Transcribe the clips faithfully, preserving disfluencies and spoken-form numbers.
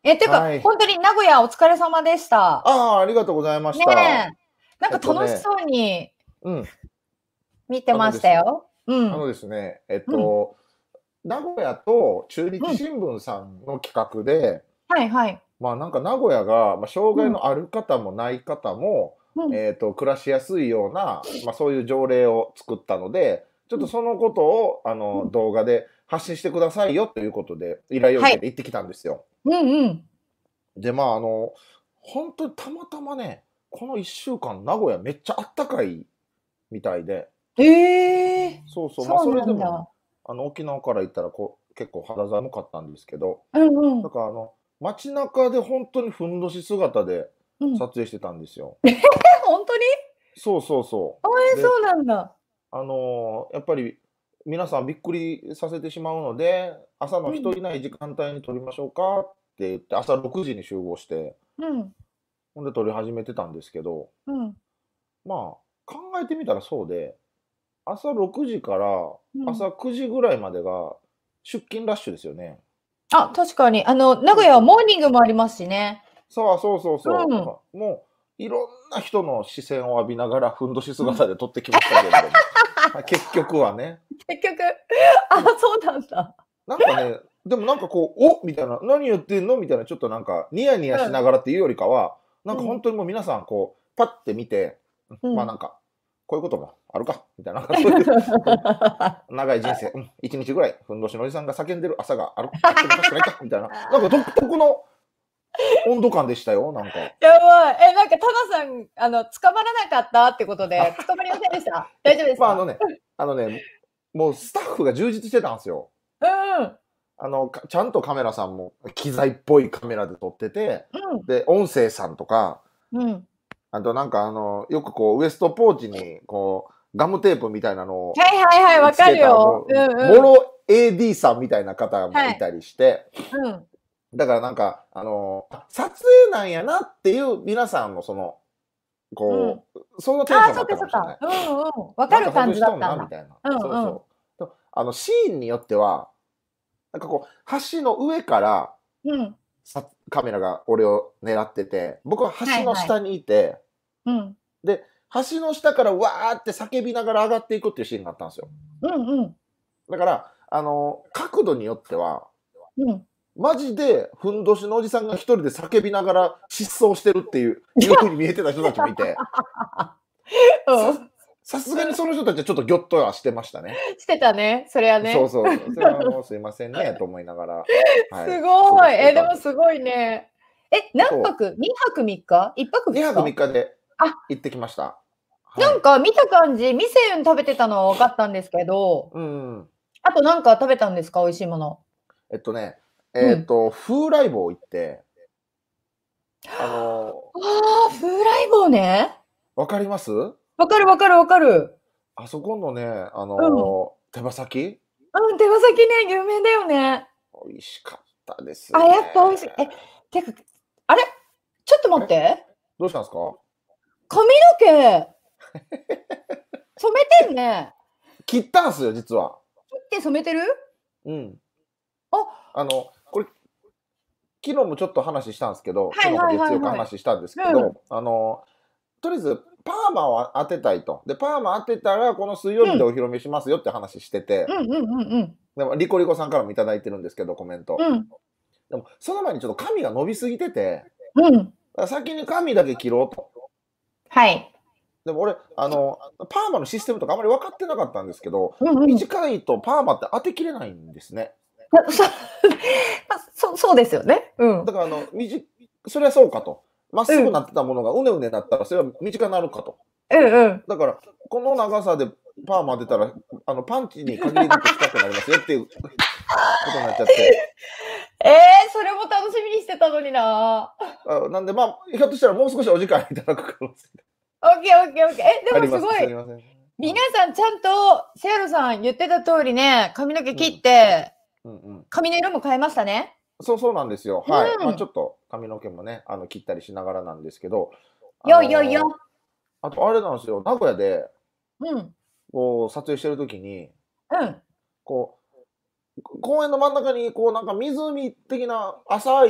え、てか、 はい。 本当に名古屋お疲れ様でした。 ああ、ありがとうございましねた。 え。なんかえっとね、 楽しそうにうん、 見てまあのですね、 したよ。うあのん。 ですね、えっうん。 と、名古屋と中日うん。 新聞さんの企画で、 はいはい。 まあなんか名古屋が、まあ、障害うん。 のある方もない方も、 うん。 えっと、暮らしやすいような、まあそういう条例を作ったので、ちょっうん。 とそのことを、あの、 うん。 動画で発信してくださいよということで、依頼をはい。 受けて行ってきたんですよ。 うんうん。 で、まああの、本当にたまたまね、このいっしゅうかん名古屋めっちゃあったかいみたいで、 ええ、 そうそう、まあ、 そうそれでもね、 なんだ。 あの、沖縄から行ったら、こう、結構肌寒かったんですけど、 うんうん。 だからあの、街中で本当にふんどし姿でうん。 撮影してたんですよ。 え、ほんとに？ そうそうそあ、え、 う。で、 そうなんだ。 あの、やっぱり皆さんびっくりさせてしまうので、朝のうん。 人いない時間帯に撮りましょうかって言って、朝ろくじに集合して、 うん。 ほんで撮り始めてたんですけど、 うん。 まあ、考えてみたらそうで、朝ろくじからうん。 朝くじぐらいまでが出勤ラッシュですよね。 あ、確かに。あの、名古屋はそうそう。 モーニングもありますしね。 そうそうそうそう。だかうん。 らもう、いろんな人の視線を浴びながら、ふんどし姿で撮ってきましたけれども。まあ、結局はね。 結局、あ、 でも、 そうなんだ。 なんかね、でもなんかこう、おみたいな、何言ってんのみたいな、ちょっとなんか、ニヤニヤしながらっていうよりかは、なんかうん。 本当にもう皆さんこう、パッて見て、うんうん。 まあなんか、こういうこともあるかみたいな、なんかそういう、長い人生、うん、一日ぐらい、ふんどしのおじさんが叫んでる朝がある、あってもおかしくないかみたいな、なんか独特の温度感でしたよ、なんか。 やばい。え、なんかタナさん、あの、捕まらなかったってことで、捕まりませんでした？大丈夫ですまあ、あのか？ ね、あのね、もうスタッフが充実してたんですよ。 うん。 あの、かちゃんとカメラさんも機材っぽいカメラで撮ってて、 うん。 で、音声さんとか、 うん。 あとなんかあの、よくこう、ウエストポーチに、こう、ガムテープみたいなのをはいはいはい、わかつけた、 るよ。 もう、 うんうん。 もろ エーディー さんみたいな方もはい。 いたりして、 うん。 だからなんか、あの、あ撮影なんやなっていう皆さんのその、 うん。 こう、そのテンシああ、 ョンもあったそっかそっか。 かもしれない。 うんうん。わかなんかる感じだ撮影しとんったんだ。 なみたいな。 うんうん。 そうそう。とあの、シーンによっては、なんかこう、橋の上からうん。 さカメラが俺を狙ってて、僕は橋はいはい。 の下にいて、 うん。 で、橋の下からわーって叫びながら上がっていくっていうシーンがあったんですよ。 うんうん。 だから、あの、角度によっては、 うん。 マジで、ふんどしのおじさんが一人で叫びながら失踪してるっていう、いう風に見えてた人たちもいて、さ、 うん。 さすがにその人たちはちょっとギョッとはしてましたね。 してたね、それはそうね。 そうそう。それはもうすいませんね、と思いながら、はい、 す過ごい。 ごしてえ、でたんです。 もすごいね。え、何そ泊？ に 泊みっか？ いっ 泊う。にはく3 ふつか？ 日であ、 行ってきました。はい。 なんか見た感じ、店食べてたのは分かったんですけど、 うんうん。 あとなんか食べたんですか？美味しいもの。 えっとね、 うん。 えっと、風来坊行って、あの、 ああ、風来坊ね。 わかります？ 分かる分かる分かる。 あそこのね、あうん。 の、手羽先うん、手羽先ね、有名だよね。 美味しかったですあ、 ね。 やっぱ美味しい。え、てか、あれ、ちょっとあれ待って。 どうしたんですか？ 髪の毛、染めてんね。 切ったんすよ、実は。 切って染めてる？ うん。 あ、 あの、これ、昨日もちょっと話したんですけど、昨日かはいはい月曜かはいはい。 話したんですけうん。 ど、あの、とりあえず、パーマを当てたいと。で、パーマ当てたら、この水曜日でうん。 お披露目しますよって話してて、 うんうんうんうん。 でも、リコリコさんからもいただいてるんですけど、コメント。 うん。 でも、その前にちょっと髪が伸びすぎてて、 うん。 だから先に髪だけ切ろうと。 はい。 でも俺、あの、パーマのシステムとかあまり分かってなかったんですけど、 うんうん。 短いとパーマって当てきれないんですね。 あ、そま、そそうですよね。うん。 だから、あの、みじそれはそうかと。まっうん。 すぐなってたものがうねうねなったら、それは短くなるかと。 うんうん。 だから、この長さでパーマ当てたら、あの、パンチに限りなく近くなりますよっていうことになっちゃって。 ええ、それも楽しみにしてたのにな。 あなんで、まあ、ひょっとしたらもう少しお時間いただく可能性オッケーオッケーオッケー。え、であります。 もすごい、 すみません。 皆はい。 さんちゃんと、セアロさん言ってた通りね、髪の毛切っうん。 て、 うんうん。 髪の色も変えましたね。 そうそうなんですよ。 うはい。まあ、ちん。 ょっと髪の毛もね、あの、切ったりしながらなんですけど、あよいよいよ。 の、あとあれなんですよ、名古屋で、 うん。 こう、撮影してる時に、 うん。 こう、公園の真ん中に、こう、なんか湖的な浅い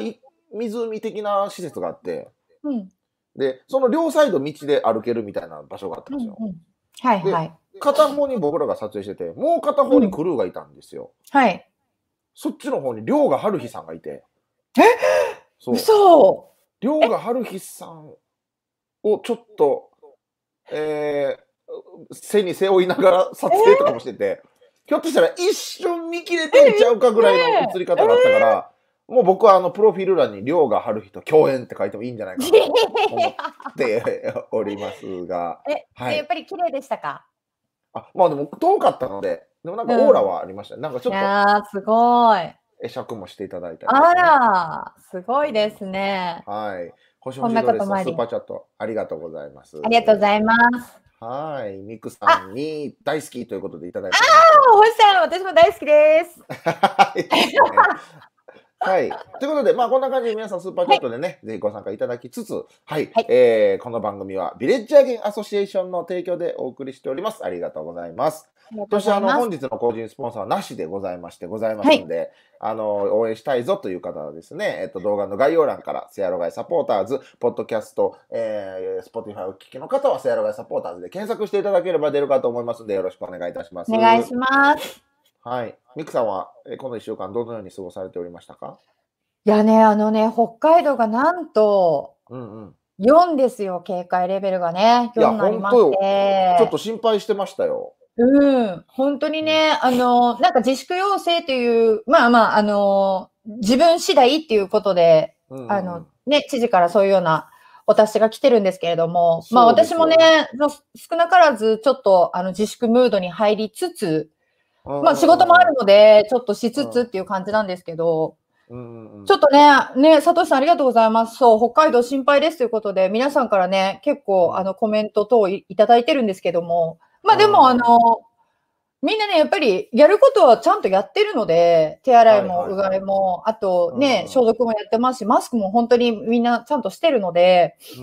湖的な施設があって、 うん。 で、その両サイド道で歩けるみたいな場所があったんですよ。 うんうん。はいはい。 で、片方に僕らが撮影してて、もう片方にクルーがいたんですよ。 はい。 そっちの方に遼河はるひさんがいて。 えそう。 嘘遼河はるひさんをちょっと、えー、背に背負いながら撮影とかもしてて、ひょっとしたら一瞬見切れてんちゃうかぐらいの映り方があったから、もう僕はあのプロフィール欄に遼河はるひと共演って書いてもいいんじゃないかなと思っておりますが。 え、 はい。 でやっぱり綺麗でしたか？ あ、まあでも遠かったので、でもなんかオーラはありましたね。なんかちょいっとやー、すごい。 会釈もしていただいたりとあかね。 ら、すごいですね。 はい。星こんな星ドレスさん、 こともあり。 スーパーチャットありがとうございます。 ありがとうございます。 はい。ミクさあ、 んに大好きということでいただいてあおりますよ。 ー、星さん、私も大好きです。 はいですね。はい。ということで、まあ、こんな感じで皆さんスーパーチはい。 ャットでね、ぜひご参加いただきつつ、はい。 はい。 えー、この番組はビレッジアゲンアソシエーションの提供でお送りしております。ありがとうございます。 ありがとうそして、あの、 ございます。 本日の個人スポンサーはなしでございましてございまはい。 すんで、あの、応援したいぞという方はですね、えっと、動画の概要欄から、セアロガイサポーターズ、ポッドキャスト、えー、スポティファイお聞きの方は、セアロガイサポーターズで検索していただければ出るかと思いますので、よろしくお願いいたします。 お願いします。 はい。ミクさんは、えこのいっしゅうかんどのように過ごされておりましたか？ いやね、あのね、北海道がなんとうんうん。 よんですよ、警戒レベルがね、 いや、 よんになりましほんとよ。ちょって。 と心配してましたよ。 うん、ほんとにうん。 ね、あの、なんか自粛要請という、まあまあ、あの、自分次第っていうことで、 うんあの、 うんうん。 ね、知事からそういうようなお達しが来てるんですけれども、まあそうで私もね、 すよね。 そ少なからずちょっとあの自粛ムードに入りつつ、 うんうまあ仕事もあるんうんうん。 ので、ちょっとしつつうん。 っていう感じなんですけど、 うんうんうん。 ちょっとね、ね、サトシさんありがとうございます。そう、北海道心配ですということで、皆さんからね、結構あうん。 のコメント等いいただいてるんですけども、まあでもあああ。 の、みんなね、やっぱりやることはちゃんとやってるので、手洗いはいもうはいはい。 がいも、あとね、 うんうん。 消毒もやってますし、マスクも本当にみんなちゃんとしてるので、 うん。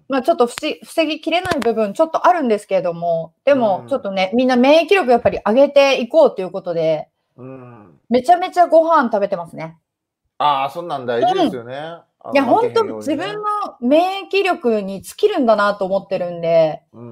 まあちょっとふし防ぎきれない部分ちょっとあるんですけれども、でうん。 もちょっとね、みんな免疫力やっぱり上げていこうということで、 うん。 めちゃめちゃご飯食べてますね。 ああ、そんなん大事でうん。 すよね。あいや、 の、負けへんほんと自分ようにね。 の免疫力に尽きるんだなと思ってるんで、 うん。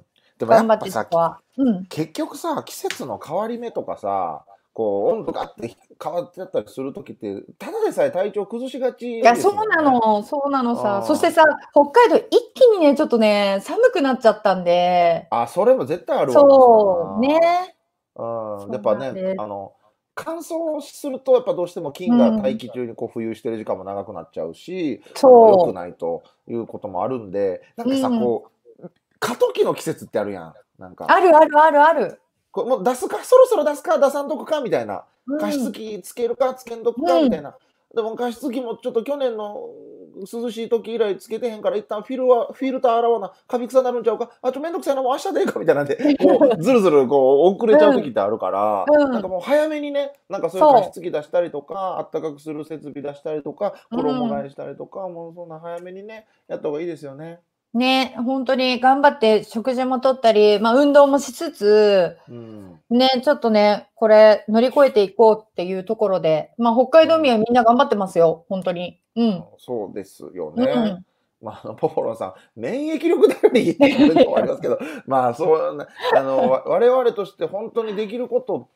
でもや頑張っっぱさ、きてそこは。うん。 結局さ、季節の変わり目とかさ、こう、温度があって変わっちゃったりする時って、ただでさえ体調崩しがちいや、そうですもんね。 なの、そうなのさ。そしあてさ、北海道一気にね、ちょっとね、寒くなっちゃったんで。 あ、それも絶対あるわな、それそう、 な。 ね。 うん、やそうっぱね、 なんです。 あの、乾燥するとやっぱどうしても菌が大うん。 気中にこう浮遊してる時間も長くなっちゃうし、あの、良くそないということもあるんで、なんう。 かさ、 うん。 こう、過渡期の季節ってあるやん。なんか、 あるあるあるある。 こうもう出すか、そろそろ出すか、出さんとこかみたいな。加うん。 湿器つけるか、つけんとくかうん。 みたいな。でも加湿器もちょっと去年の涼しい時以来つけてへんから一旦フィルはフィルター洗わな、カビ臭なるんちゃうか、あ、ちょめんどくさいな、もう明日でええかみたいなんで、こう、ずるずるこう遅れちゃううん。 時ってあるから、なんかうん。 もう早めにね、なんかそういう加そ湿器出したりとか、あったかくする設備出したりとか、 う。 衣うん。 替えしたりとか、もうそんな早めにね、やった方がいいですよね。 ね、ほんとに頑張って食事もとったり、ま、運動もしつつ、 うん。 ね、ちょっとね、これ乗り越えていこうっていうところで、ま、北海道民うん。 はみんな頑張ってますよ、ほんとに。うん。 そうですようね。 ん。 まあ、あの、ポポロンさん、免疫力頼りってコメントもありますけど、まあ、そうなあの、わ我々として本当にできることって、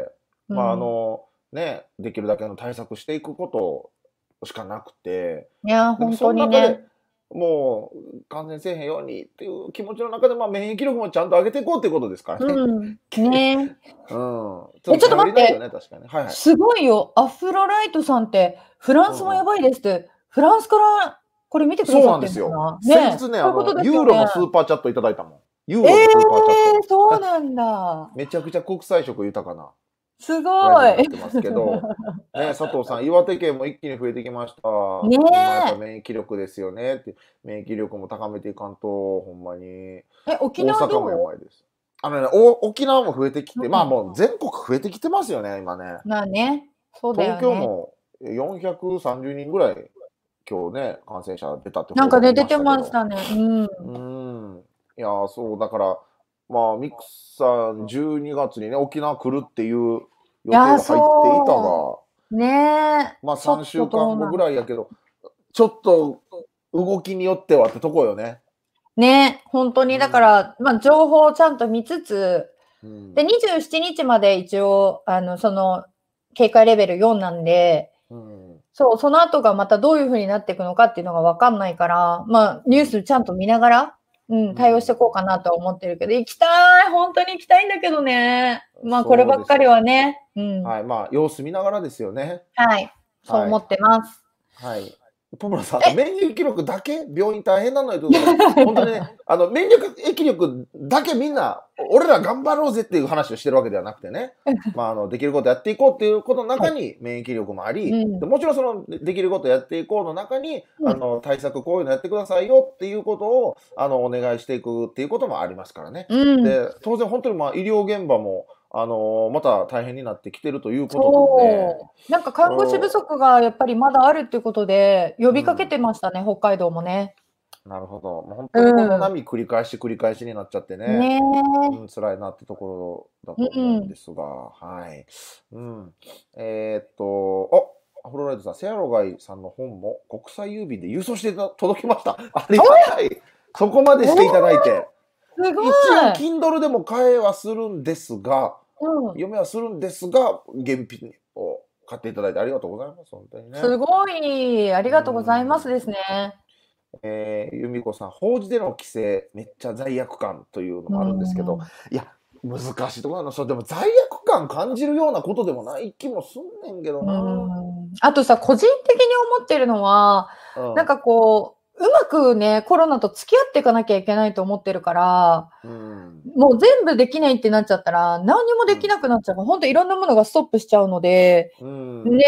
まあ、あうん。 の、ね、できるだけの対策していくことしかなくて、 いや、ほんでもそとにね。 ん中で、もう感染せえへんようにっていう気持ちの中で、まあ、免疫力もちゃんと上げていこうっていうことですからね。 うん。ね。 うん。ちょっえ、 とちょっと待って。 頼りないよね、確かに。はいはい。 すごいよ。アフロライトさんって、フランスもやうんうん。 ばいですって、フランスからこれ見てくだそうさってんなんですよ。 のかな？ね、 先日ね、 そういうことあの、 ですよね。 ユーロのスーパーチャットいただいたもん。ユーえロのスーパーチャット。 え、そうなんだ。 めちゃくちゃ国際色豊かなすラジオごい。 になってますけど、ね、佐藤さん、岩手県も一気に増えてきました。 ねほんまやっぱえ。 免疫力ですよねって。免疫力も高めていかんと、ほんまに。 え、沖大阪もや縄どう？ ばいです。あのね、お沖縄も増えてきて、まあうん。 もう全国増えてきてますよね、今ね。 まあね、そうだ東よね。 京もよんひゃくさんじゅうにんぐらい、今日ね、感染者出たってなんかね、 報道見出てましたけど。 ましたね。うん。 うーん。いやー、そう、だから、まあ、ミックさん、じゅうにがつにね、沖縄来るっていう予定いや、 が入っていたそが、 う。ねえ、 まあ、3 ちょっと週間後ぐどうなんらいやけど、 ちょっと動きによってはってとこよね。 ね、本当にだかうん。 ら、まあ、情報をちゃんと見つつ、 うで、 ん。 にじゅうしちにちまで一応、あの、その、警戒レベルよんなんで、 うん。 そう、その後がまたどういう風になっていくのかっていうのがわかんないから、まあ、ニュースちゃんと見ながら、う、 うん対応してこうかん。 なとは思ってるけど、行きたい、ほんとに行きたいんだけどね。まあ、これそうばっかりですよ。 はね、うん。 はい、まあ、様子見ながらですよね。 はい、そうはい。 思ってます。 はい。ポムラさん、あの、 え免疫力だけ病院大変なのよということで、ほんとにね、あの、免疫疫力だけみんな、お俺ら頑張ろうぜっていう話をしてるわけではなくてね、まあ、あの、できることやっていこうっていうことのはい。 中に免疫力もあうり、で、 ん。 もちろんその、でできることやっていこうの中に、 うん。 あの、対策こういうのやってくださいよっていうことを、あの、お願いしていくっていうこともありますからね。 うん。 で、当然ほんとに、まあ、医療現場も、あの、また大変になってきてるということなんで、 そう。なんか看護師不う足がやっぱりまだあるっていうことで、呼びかけうん。 てましたね、北海道もね。 なるほど。もうほんとにこのうん。 波繰り返し繰り返しになっちゃってね、 ね。 うん、辛いなってところだうと思うんでん。 すが、はい。うん。えっと、あ、フロライトさん、セアロガイさんの本も国際郵便で郵送してた届きました。ありがたい。そこまでしていただいて。 すごい。 一応 Kindle でも買えはするんですが、 うん。 読めはするんですが、現品を買っていただいてありがとうございます、ほんとにね。 すごい、ありうがとうございますん。 ですね。 ええ、由美子さん、法事での規制、めっちゃ罪悪感というのうもあるんですけど、 ん。 いや、難しいところなの。そう、でも罪悪感感じるようなことでもない気もすんねんけどうな。 ん。あとさ、個人的に思ってるのは、 うん。 なんかこう、うまくね、コロナと付き合っていかなきゃいけないと思ってるからうん。 もう全部できないってなっちゃったら、何にもできうん。 なくなっちゃうから、ほんといろんなものがストップしちゃうので、 うん。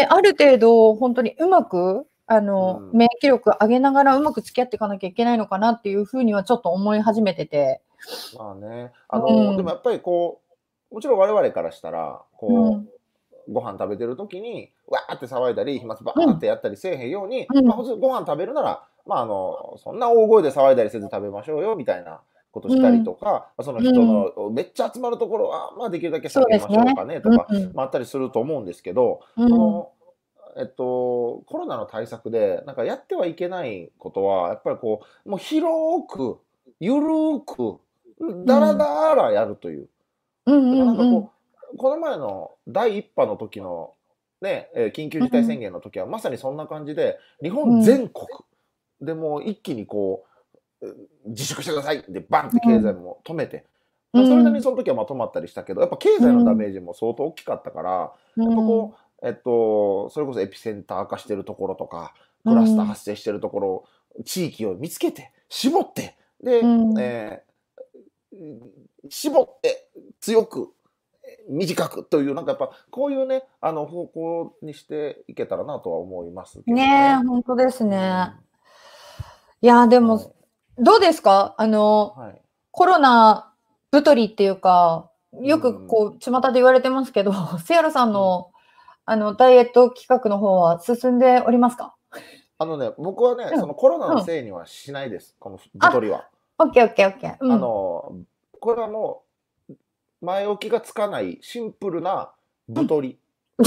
ね、ある程度ほんとにうまく、あの、 うん。 免疫力上げながらうまく付き合っていかなきゃいけないのかなっていう風にはちょっと思い始めてて。 まあね、あうの、でもん。 やっぱりこう、もちろん我々からしたら、こうん。 う、ご飯食べてる時に、わって騒いだり、飛沫バうん。 ーってやったりせえへんように、ま、 うん。 普通ご飯食べるなら、まあ、あの、そんな大声で騒いだりせず食べましょうよみたいなことしたりうん。 とか、ま、そのう人ん。 のめっちゃ集まるところは、まあ、できるだけ避けましそうですね。 ょうかねとか、 うんうん。 ま、あったりすると思うんですけど、 うん。 その、えっと、コロナの対策で、なんかやってはいけないことは、やっぱりこう、もう広く、ゆるく、ん、だらうん。 だらやるという。 うんだからなんうんうん。 かこう、この前のだいいっ波の時の、ね、え、緊急事態宣うん。 言の時はまさにそんな感じで、日うん。 本全国でもう一気にこう、う自粛してくださいってバンってうん。 経済も止めて、 うだ、それなりにん。 その時はまとまったりしたけど、やっぱ経済のダメうん。 ージも相当大きかったから、 うやっぱこん。 う、えっと、それこそエピセンター化してるところとか、クラスターうん。 発生してるところ、地域を見つけて、絞って、で、 うん。 ええ、うん、絞って強く、え、短くというなんかやっぱ、こういうね、あの、方向にしていけたらなとは思いますけどね、 ね。 ほんとですうね。 ん。 いや、でも、 はい。 どうですか？あの、 はい。 コロナ太りっていうか、 うよくん。 こう巷で言われてますけど、セアラさんうん。 の、あの、ダイエット企画の方は進んでおりますか？ あのね、僕はね、 うん、 そのコロナのうん。 せいにはしないです、このふ太あ、 りは。 オッケーオッケーオッケー。うあん。 の、これはもう、ん、前置きがつかないシンプルなうん。 太り。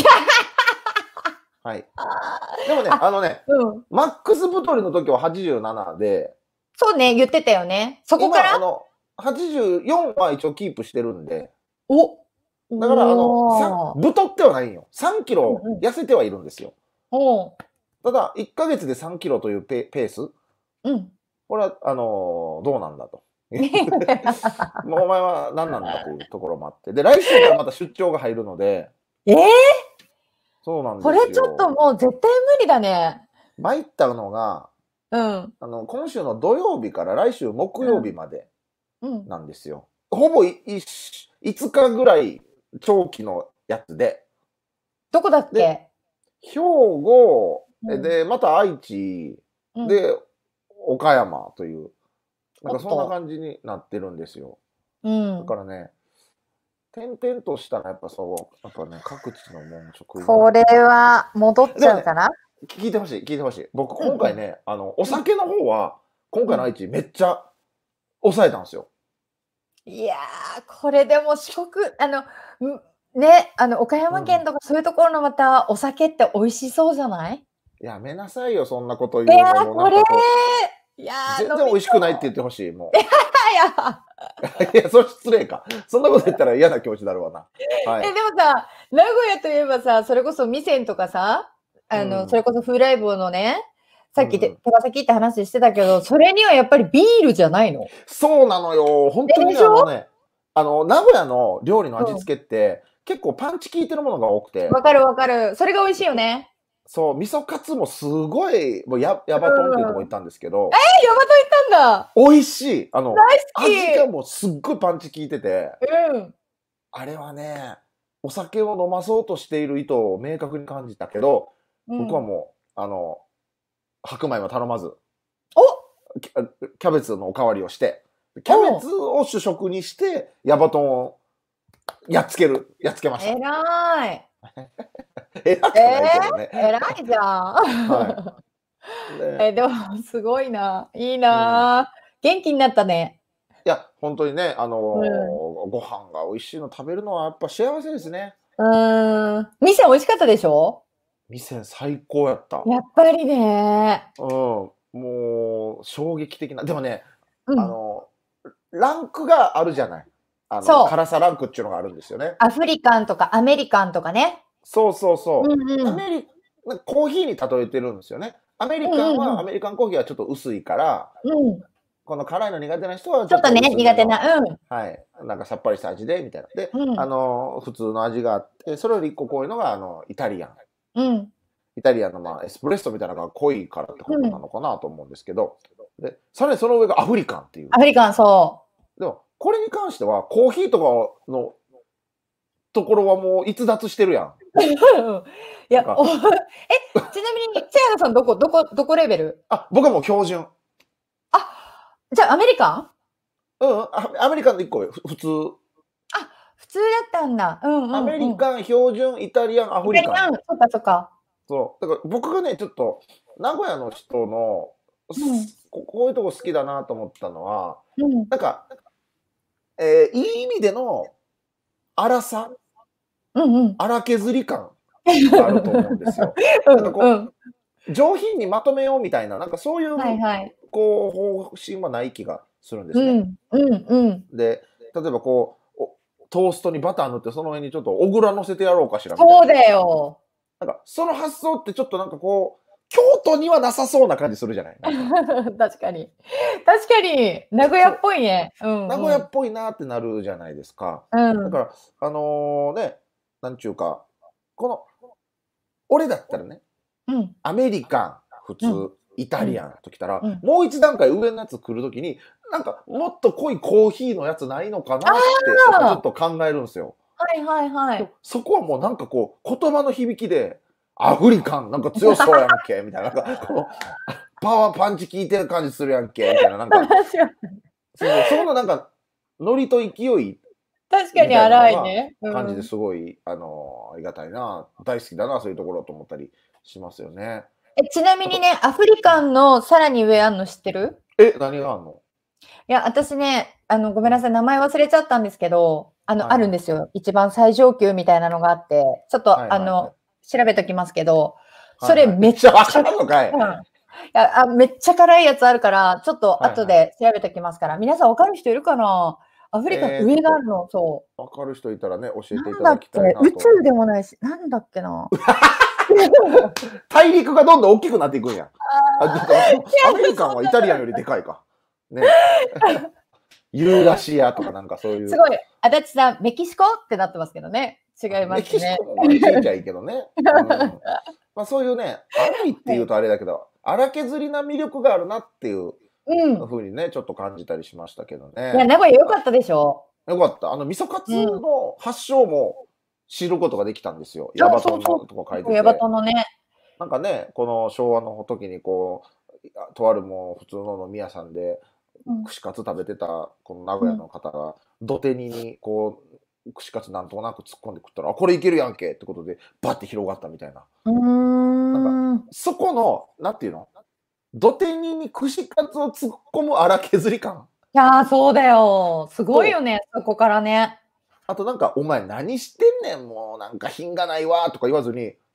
はい。でもね、 あ、 あのね、 うん。 マックス太りの時ははちじゅうななでそうね、言ってたよね。そこから？ 今あの、はちじゅうよんは一応キープしてるんで。 お、 だからあの、さおお。 太ってはないんよ。さんキロうんうん。 痩せてはいるんですよ。 おお。 ただ、いっかげつでさんキロというペペースうん。 これはあの、どうなんだと。もうお前は何なんだというところもあって。で、来週からまた出張が入るのでええ！ そうなんでこれちょっとすよ。 もう絶対無理だね。 参ったのが、 うん。 あの、今週の土曜日から来週木曜うん。 日までうん。 なんですよ。ほぼいいっしいつかぐらい長期のやつで。 どこだっで、 け？ 兵庫、え、 うん。 で、また愛知、 うん。 で、岡山という、なんかそんなおっと。 感じになってるんですよ。 うん。 だからね、転々としたらやっぱそう、やっぱね、各地のもん食いながこれら。 は戻っちでもね、 ゃうかな？ 聞いて欲しい聞いて欲しい。僕うんうん。 今回ね、あの、おうん。 酒の方は、今うん。 回の愛知めっちゃ抑えたんすよ。 いや、これでも四国あの、ん、ね、あの、岡山うん。 県とかそういうところのまたお酒って美味しそうじゃない？ やめなさいよ、そんなことい言うやー、 のも。 これなんかこいやう、 ー、 全然美味しくないって言ってほしい、もう。 いやいや、それ失礼か。そんなこと言ったら嫌な気持ちになるわな。はえ、 い。 でもさ、名古屋といえばさ、それこそ味仙とかさ、あの、 うんそれこそ風来坊のね、さっきうんて手羽先って話してたけど、それにはやっぱりビールじゃないの？ そうなのよ。本当にね、 えでしょあのね、あの、名古屋の料理の味うん。 付けって、結構パンチ効いてるものが多くて、 わかるわかる。それが美味しいよね。 そう、味噌カツもすごい、もうや、ヤうバトンっていうとこん。 行ったんですけど、 え、ヤマト行ったんだ。 美味しい。あの、 大味が好もうすっごいパンチ効いてて、 き。うん。 あれはね、お酒を飲まそうとしている意図を明確に感じたけど、 うん。 僕はもう、あの、白米は頼まず、 おキャキャベツのおかわりをして、キャベツおを主食にして、ヤバトンをやっつける、やっつけました。 えらい。 偉くえないけどね。 ー、偉いじゃはん。 い。で、 え、でも、すごいな。いいうん。 な。元気になったね。 いや、本当にね、あのーうん。 ご飯が美味しいの食べるのはやっぱ幸せですね。 うーん。店美味しかったでしょ？ 店最高やった。 やっぱりね。 うん。もう、衝撃的な。でもね、 うん。 あの、ランクがあるじゃない。あの、 そう。 辛さランクっていうのがあるんですよね。 アフリカンとかアメリカンとかね。 そうそううそう。 んうん。 アメリなんかコーヒーに例えてるんですよね。アメリうんカンうんうん。 はアメリカンコーヒーはちょっと薄いから、 うん。 この辛いの苦手な人はちょっとちょっとね、苦手薄めの、 な。うん。 はい、なんかさっぱりした味でみたいな。で、あうん。 の、普通の味があって、それより一個濃いのが、あの、イタリアン。 うん。 イタリアンの、まあ、エスプレッソみたいなのが濃いからってことなうん。 のかなと思うんですけど、で、さらにその上がアフリカンっていう。 アフリカン、そでも、これに関しては、コーヒーとかのところはもう逸脱してるやん。 う。いや、 なんか、 おえ、ちなみに、千原さんどこどこどこレベル？ あ、僕はもう標準。 あ、じゃあアメリカン？ うん、あアメリカンのいっこよ、ふ普通。 あ、普通だったんだ。うんうアメんうん。 リカン、標準、イタリアン、アフリカンよ。 イタリアン、そっかそっか。 そう。だから僕がね、ちょっと、名古屋の人の、 うん。 すここういうとこ好きだなと思ったのは、 うん。 なんか、えーいい意味での粗さ、 うんうん。 粗削り感があると思うんですよ。 うなんかこんうん。 う、上品にまとめようみたいな、なんかそういう、 はいはい。 こう、方針はない気がするんですね。 うん、うんうん。 で、例えばこう、おトーストにバター塗ってその上にちょっと小倉乗せてやろうかしらみたいな。 そうだよ。 なんか、その発想ってちょっとなんかこう、京都にはなさそうな感じするじゃないなんか。 確かに。確かに、名古屋っそう。 ぽいね。うん名古屋うん。 っぽいなってなるじゃないですか。 うん。 だから、あのね、なんちゅうか、この、俺だったらね、 うん。 アメリカン、普通、 うん。 イタうん。 リアンときたら、 うん。 もう一段階上のやつ来るときに、なんかもっと濃いコーヒーのやつないのかあなって、やっぱちょっあ！ と考えるんですよ。 はいはいはでもい。 そこはもうなんかこう、言葉の響きで、アフリカンなんか強そうやんけ、みたいな、なんかこの、パワーパンチ効いてる感じするやんけ、みたいな、なんか、 確かに。 そうそう、そこのなんか、ノリと勢い確かにみたいなのが荒いね。う感じてん。 すごい、あの、ありがたいな、大好きだな、そういうところと思ったりしますよね。 え、ちなみあと、 にね、アフリうん。 カンのさらに上あんの知ってる？ え、何があんの？ いや、私ね、あの、ごうん。 めんなさい、名前忘れちゃったんですけど、あの、あるはいはい。 んですよ。一番最上級みたいなのがあって、ちょっと、 はいはいはい。 あの、調べときますけど、そはいはい。 れめっじゃあ、わちゃ、 からんのかい。 うん。いや、あ、めっちゃ辛いやつあるから、ちょっと後はいはい。 で調べときますから。皆さん分かる人いるかな？アフリカン上えーっと、 があるの、そう。 わかる人いたらね、教えていなんだっけ、 ただきたいな宇と。 宙でもないし、なんだっけな。 大陸がどんどん大きくなっていくんや。あ、だってあでもアメリカンそんなはイタリアンよりでかいか。ね。ユーラシアとかなんかそういう。 すごい、足立さん、メキシコってなってますけどね。違いまメキシすね。 コもまあ聞いちゃいいけどね。うん。まあそういうね、荒いってはい。 いうとあれだけど、荒削りな魅力があるなっていううん。 風にね、ちょっと感じたりしましたけどいや、 ね。 名古屋良あ、 かったでしょ？ よかった。あの味噌カツうん。 の発祥も知ることができたんですよ。ヤあ、 バそうそトンのとこ書いう。ヤバてて。 トのね。 なんかね、この昭和の時にこう、あとあるもう普通の飲み屋さんで、 うん。 串カツ食べてたこの名うん。 古屋の方が、土手煮にこう、串カツなんとなく突っ込んで食ったら、あ、これいけるやんけってことで、バッて広がったみたいな。 うなんか、 ーん。 そこの、なんていうの土手煮に串カツを突っ込む荒削り感いや、そうだよ。すごいよと、 ね、そこからね。 あとなんか、お前何してんねん、もうなんか品がないわとか言わずに、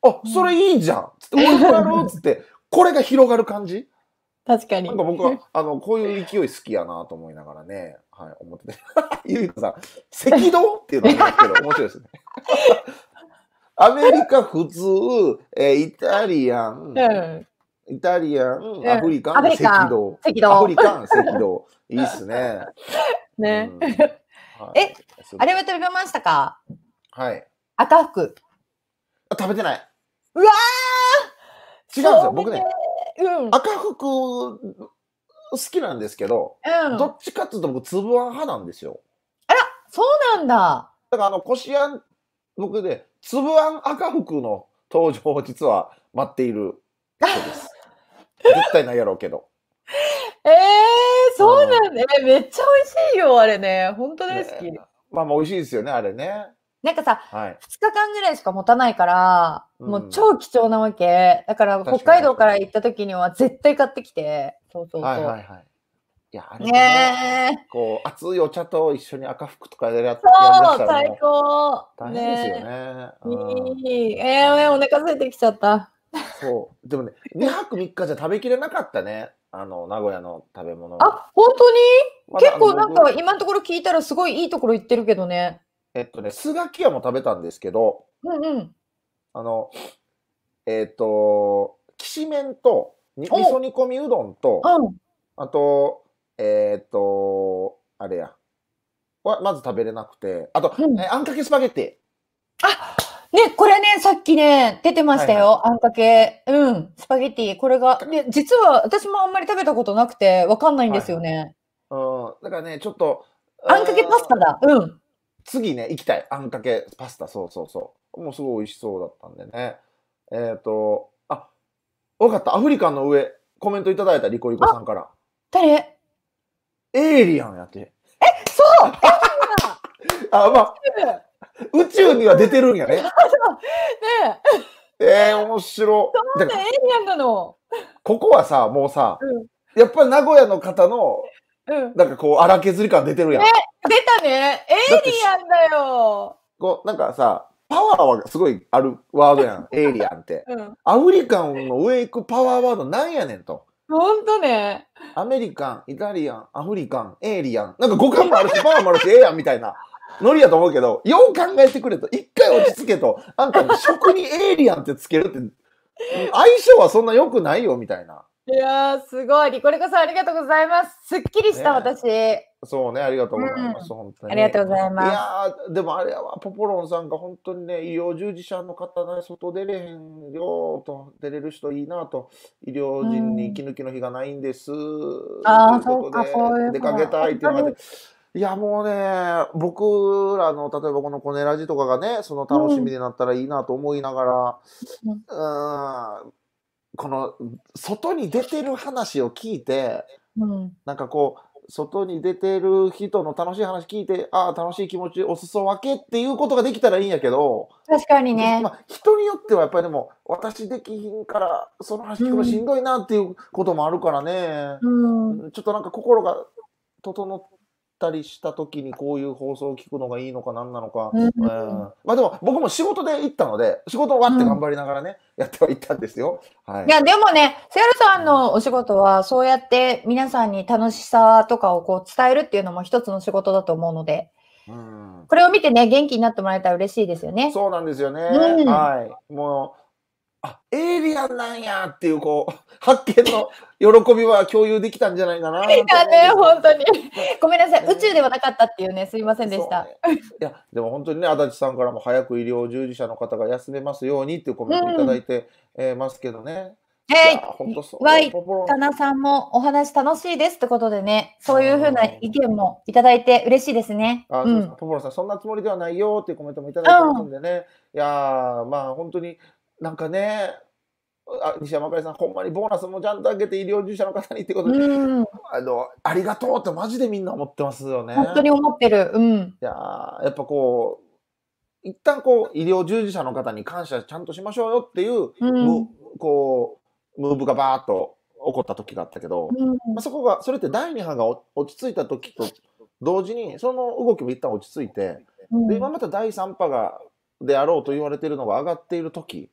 あ、それいいじゃんつって、俺もやろうっつって、これが広がる感じ。 確かに。 なんか僕は、あの、こういう勢い好きやなと思いながらね、はい、思ってて。ゆいこさん、赤道っていうのはありますけど、面白いですね。アメリカ普通、えー、イタリアン、 うんイタリアン、 うんアフリカン、 アフリカン赤道。 赤道アフリカン、赤道。いいっすね。 ね。 うんはいえ、あれは食べましたか？ はい。 赤福。 あ、食べてない。 うわ違うんですよ。僕ね、 ーうん。 赤福好きなんですけど、 うん。 どっちかっていうと僕、粒あん派なんですよ。 そうなんだ。 だからあの、こしあん、僕で、粒あん赤福の登場を実は待っている人です。絶対ないやろうけど。 えー、そうなんだ。えめっちゃ美味しいよ、あれね。本当大好き。 ねまあまあ美味しいですよね、あれね。 なんかさ、 はい。 ふつかかんぐらいしか持たないから、 うんもう超貴重なわけ。だから確かに北海道から行った時には絶対買ってきて。そうそうそう。 はいはいはい。いや、あれね、 ねえ。 こう、熱いお茶と一緒に赤福とかやりややりそだしう、最たらもう高。 大変ですよねね。 え。 うんいい。えー、お腹空いてきちゃった。 そう。でもね、にはくみっかじゃ食べきれなかったね。あの、名古屋の食べ物。 あ、本当に？ まだ結構なん僕か今のところ聞いたらすごいいいところ行ってるけどね。 えっとね、スガキ屋も食べたんですけど、 うんうん。 あの、えっと、きしめんと、にお味噌煮込みうどんと、 うん。 あと、えっと、あれや、はまず食べれなくて、あと、 うんえあんかけスパゲッテね、これね、さっきね、出てましたはいよ。あんかけ。うん。スパゲッティ。これが。で、実は私もあんまり食べたことなくて、わかんないんですよね。 ィ。うん、だからね、ちょっと、 あんかけパスタうんだ。うん。 次ね、行きたい。あんかけパスタ、そうそうそう。もうすごい美味しそうだったんでね。えっと、あ、わかった。アフリカンの上、コメントいただいたリコリコさんから。 誰？ エイリアンやって。 そうあ、まあ、 ね宇宙には出てるんやね。 え、 えー、面白。だからエイリアンなの。 ここはさ、もうさ、 うん。 やっぱり名古屋の方の、 うん。 なんかこう、荒削り感出てるやん。 ね出たね。エイリアンだよ。 こう、なんかさ、パワーはすごいあるワードやん。エイリアンって。 うん。 アフリカンの上行くパワーワードなんやねんと。 ほんとね。 アメリカン、イタリアン、アフリカン、エイリアン。なんか語感もあるし、パワーもあるし、ええやんみたいな。ノリやと思うけど、よう考えてくれと。一回落ち着けと。あんたね、食にエイリアンってつけるって、相性はそんな良くないよ、みたいな。 いやー、すごい。リコリコさん、ありがとうございます。すっきりした、 ね私。 そうね、ありがとうございます。本当に。 ありがとうございます。 いやー、でもあれやわ、ポポロンさんが本当にね、医療従事者の方ね、外出れへんよと、出れる人いいなと、医療人に息抜きの日がないんです。 あーということで、 そうかそういう出かけたいっていうのがあって、いや、もうね、僕らの、例えばこのコネラジとかがね、その楽しみになったらいいなと思いながら、 うんうーん、この、外に出てる話を聞いて、 うん。 なんかこう、外に出てる人の楽しい話聞いて、ああ、楽しい気持ち、お裾分けっていうことができたらいいんやけど、 確かにね。 まあ、人によってはやっぱりでも、私できひんから、その話聞くのしんどいなっていうこともあるからね、 うん。 ちょっとなんか心が整ったりした時にこういう放送を聞くのがいいのか何なのか、 うんうんまあでも僕も仕事で行ったので、仕事終わって頑張りながらね、やってはいったんですよ。はいい。や、でもね、セアルさんのお仕事は、そうやって皆さんに楽しさとかをこう伝えるっていうのも一つの仕事だと思うので、 うんこれを見てね、元気になってもらえたら嬉しいですよね。 そうなんですよね。 うんはい。もう、あ、エイリアンなんやっていう、こう、発見の喜びは共有できたんじゃないかな。 いやね、本当に。 ねごめんなさい、 ね宇宙ではなかったっていうね、すいませんでした。 そうねいや、でも本当にね、足立さんからも早く医療従事者の方が休めますようにっていうコメントいただいて、えーますけどね。いや本当そう。 はいポポロンタナさんもお話楽しいですってことでね、そういうふうな意見もいただいて嬉しいですね。 あ、 うそうですか。 ん。 ポポロンさん、そんなつもりではないよっていうコメントもいただいてますんでね。いやー、まあ本当になんかね、あ西山あかりさん、ほんまにボーナスもちゃんと上げて医療従事者の方にってことで、 うん。 あの、ありがとうってマジでみんな思ってますよね。 本当に思ってる。うん。 いやーやっぱこう、一旦こう、医療従事者の方に感謝ちゃんとしましょうよっていう、 うんむこう、ムーブがバーっと起こった時があったけど、 うんまあ、そこが、それってだいに波がお落ち着いた時と同時に、その動きも一旦落ち着いて、 うんで、今まただいさん波が、であろうと言われているのが上がっている時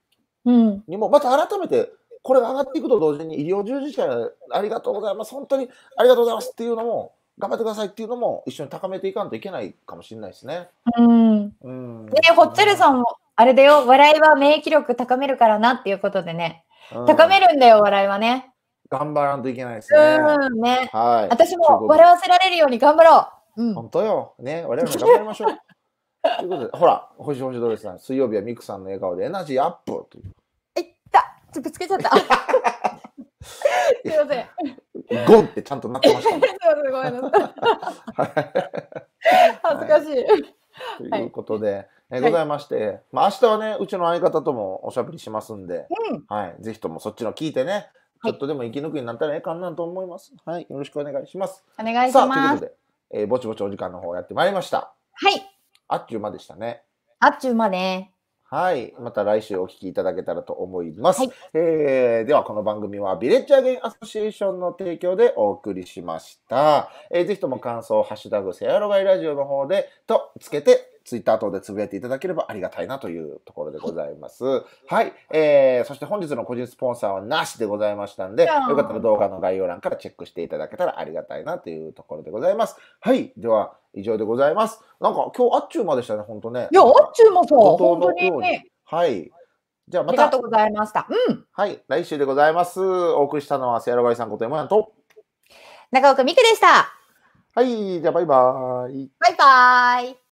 うん。 にも、また改めて、これが上がっていくと同時に、医療従事者ありがとうございます、本当にありがとうございますっていうのも、頑張ってくださいっていうのも、一緒に高めていかんといけないかもしれないですね。 うん。 うん。 ね、ホッチェルさんも、あれだよ、笑いは免疫力高めるからなっていうことでね。 うん高めるんだよ、笑いはね。 頑張らんといけないですね。 うん、ね。 はい。 私も笑わせられるように頑張ろう。うん。 本当よ。ね、我々も頑張りましょう。ということで、ほら、星星ドレスさん、水曜日はミクさんの笑顔でエナジーアップという。 いったちょっとぶつけちゃった。すいません。 ゴンってちゃんとなってましたね。 すいません、ごめんなさい。恥ずかしい。 ということで、えございまして、まあ明日はね、うちの相方ともおしゃべりしますんで、 うん。 はい、ぜひともそっちの聞いてね、ちょっとでも息抜きになったらええかなと思います。はい、よろしくお願いします。 お願いしさあ、というます。 ことで、えーぼちぼちお時間の方やってまいりました。 はい。 あっちゅう間でしたね。 あっちゅう間ね。 はい。また来週お聞きいただけたらと思います。 はいえーでは、この番組はビレッジアゲインアソシエーションの提供でお送りしました。えーぜひとも感想、ハッシュタグ、セアロガイラジオの方で、とつけて、ツイッター等でつぶやいていただければありがたいなというところでございます。はい。えー、そして本日の個人スポンサーはなしでございましたんで、 じゃあよかったら動画の概要欄からチェックしていただけたらありがたいなというところでございます。はい。では、以上でございます。なんか今日あっちゅう間でしたね、ほんとね。 いや、あっちゅう間さ、 怒涛本当のようにに。 はい。じゃあまたありがとう、ございました。うん。 はい、来週でございます。お送りしたのは、セアロガイさんこと山やんと。 長岡美久でした。 はい、じゃあバイバーイ。 バイバーイ。